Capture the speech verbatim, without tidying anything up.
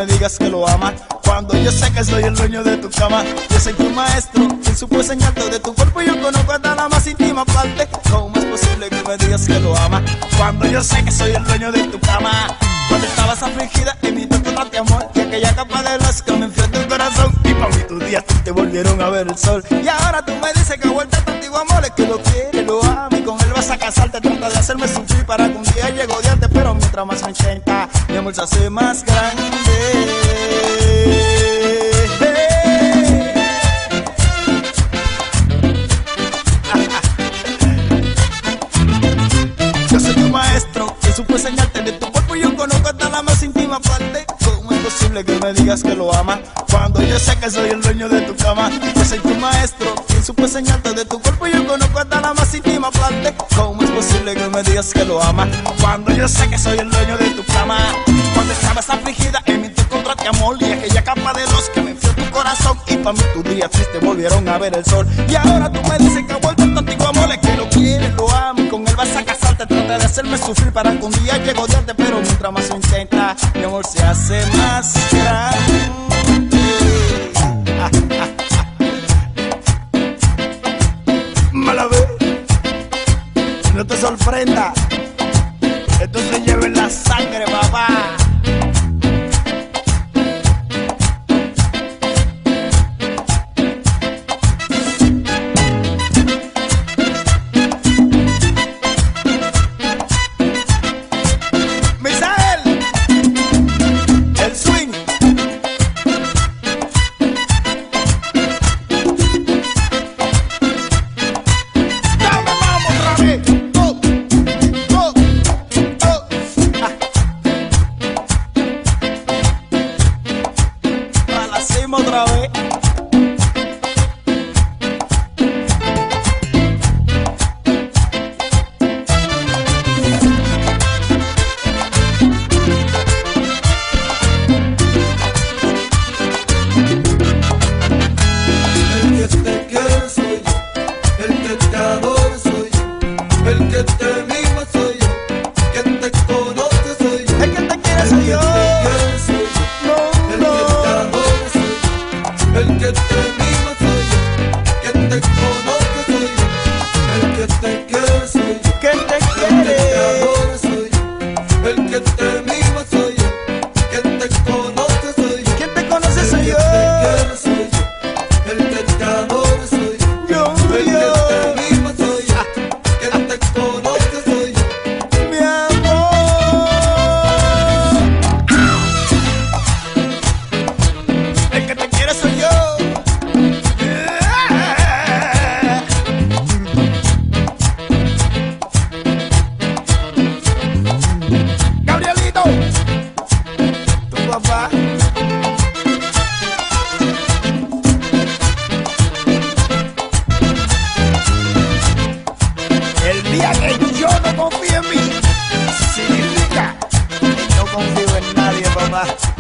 me digas que lo amas, cuando yo sé que soy el dueño de tu cama. Yo soy tu maestro, quien supo enseñarte de tu cuerpo. Yo conozco hasta la más íntima parte. ¿Cómo es posible que me digas que lo amas, cuando yo sé que soy el dueño de tu cama? Cuando estabas afligida y mi tanto de amor, y aquella capa de luz que me enfrió tu corazón, y pa' mí tus días te volvieron a ver el sol. Y ahora tú me dices que ha vuelto a tu antiguo amor, es que lo quiere, lo ama y con él vas a casarte. Trata de hacerme sufrir para que un día llegue a odiarte, pero mientras más me intenta, mi amor se hace más grande. Yo soy tu maestro, que supo enseñarte de tu cuerpo y yo conozco hasta la más íntima parte. ¿Cómo es posible que me digas que lo amas, cuando yo sé que soy el dueño de tu cama? Yo soy tu maestro, quien supo enseñarte de tu cuerpo y yo conozco hasta la más íntima parte. ¿Cómo es posible que me digas que lo amas, cuando yo sé que soy el dueño de tu cama? Cuando estabas afligida y mintió contra ti amor, y aquella capa de luz que me enfrió tu corazón, y pa' mí tus días tristes volvieron a ver el sol. Y ahora tú me dices que ha vuelto a tu antiguo amor, es que lo quieres, lo amo y con él vas a casarte. Trata de hacerme sufrir para que un día llegue a odiarte, pero mientras más lo intenta, mi amor se hace más grande. Mala vez, no te sorprenda, esto se lleva en la sangre, papá. Otra vez. El que te quiere soy yo, el que te adora soy yo, el que te mima soy yo, quien te conoce soy yo, El que te quiere soy yo. el que te mima soy yo, quien te conoce soy yo, el que te quiere soy yo, ¿Quién te el que quiere? te adora soy yo, el que te mima soy yo, quien te conoce soy yo, ¿Quién te conoce soy el yo? que te quiere soy yo, el que te adora soy yo, Yo, el yo, que te mima soy yo, quien te conoce soy yo. mi amor. El que te quiere soy yo. Gabrielito, tu papá. El día que yo no confío en mí, significa que no confío en nadie, papá.